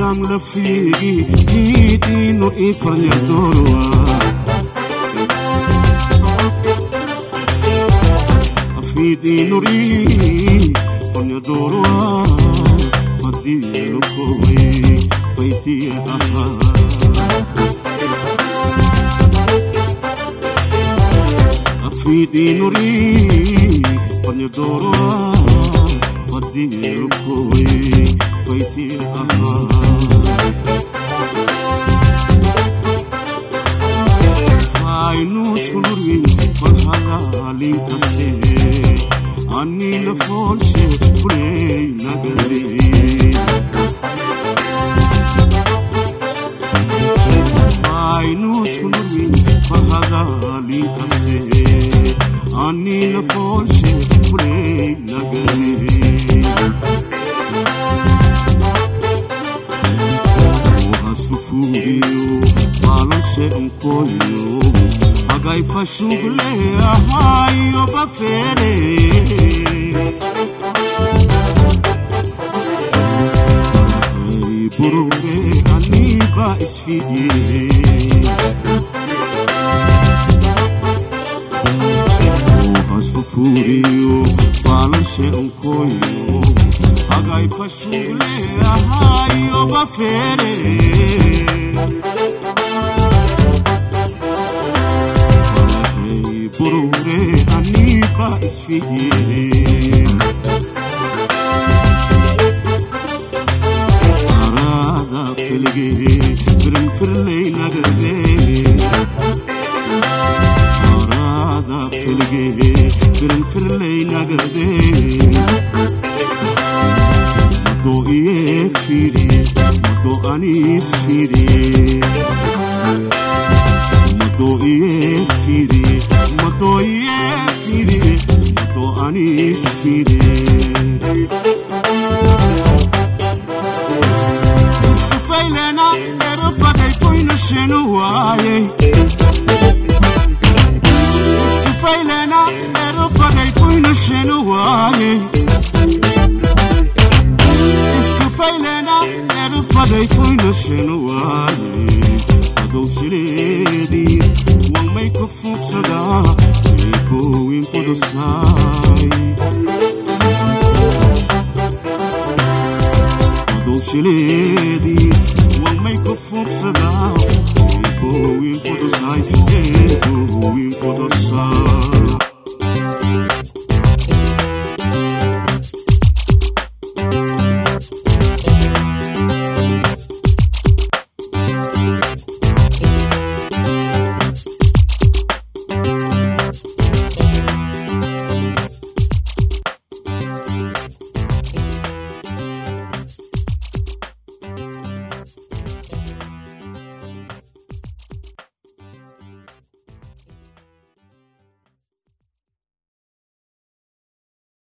Filang la figi Fiti no ifanya dorwa Fiti nuri Fanya dorwa Fati lokoi Faiti aha Fiti nuri Fanya dorwa Fati lokoi Faiti aha Fainus kuluri Falhalali kase Ani la folse Pure nagari Fainus kuluri Falhalali kase Ani la folse Pure nagari Fufurio, balance un coglio, agai fa shugle, ahaio bafere. Hey, burube, aniba isfigire. Ohas fufurio, balance un coglio, agai fa shugle, ahaio bafere. Burure aniba isfigire Arada felge Firin firley nagade Arada felge Firin firley nagade Mado iye firi Mado anis firi Mado iye firi Mado iye firi Mado anis firi Isku faylena Ero faday poyna shenu waye Isku faylena Ero faday poyna shenu waye Isku faylena Ero faday poyna shenu waye Fado shiredis Wang make a fuksada Going for the side For those ladies